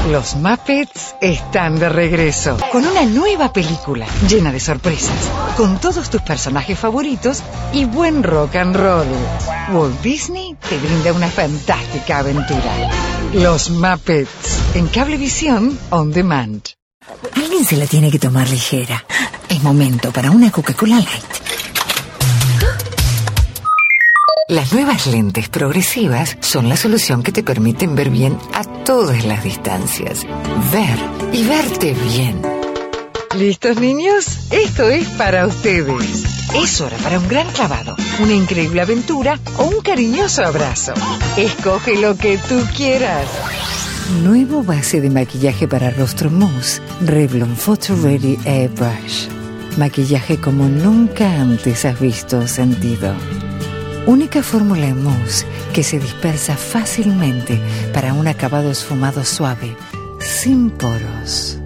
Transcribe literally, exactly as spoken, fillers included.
Los Muppets están de regreso con una nueva película llena de sorpresas, con todos tus personajes favoritos y buen rock and roll. Walt Disney te brinda una fantástica aventura. Los Muppets en Cablevisión On Demand. Alguien se la tiene que tomar ligera. Es momento para una Coca-Cola Light. Las nuevas lentes progresivas son la solución que te permiten ver bien a todas las distancias. Ver y verte bien. ¿Listos, niños? Esto es para ustedes. Es hora para un gran clavado, una increíble aventura o un cariñoso abrazo. Escoge lo que tú quieras. Nuevo base de maquillaje para rostro mousse, Revlon Photo Ready Airbrush. Maquillaje como nunca antes has visto o sentido. Única fórmula en mousse que se dispersa fácilmente para un acabado esfumado suave, sin poros.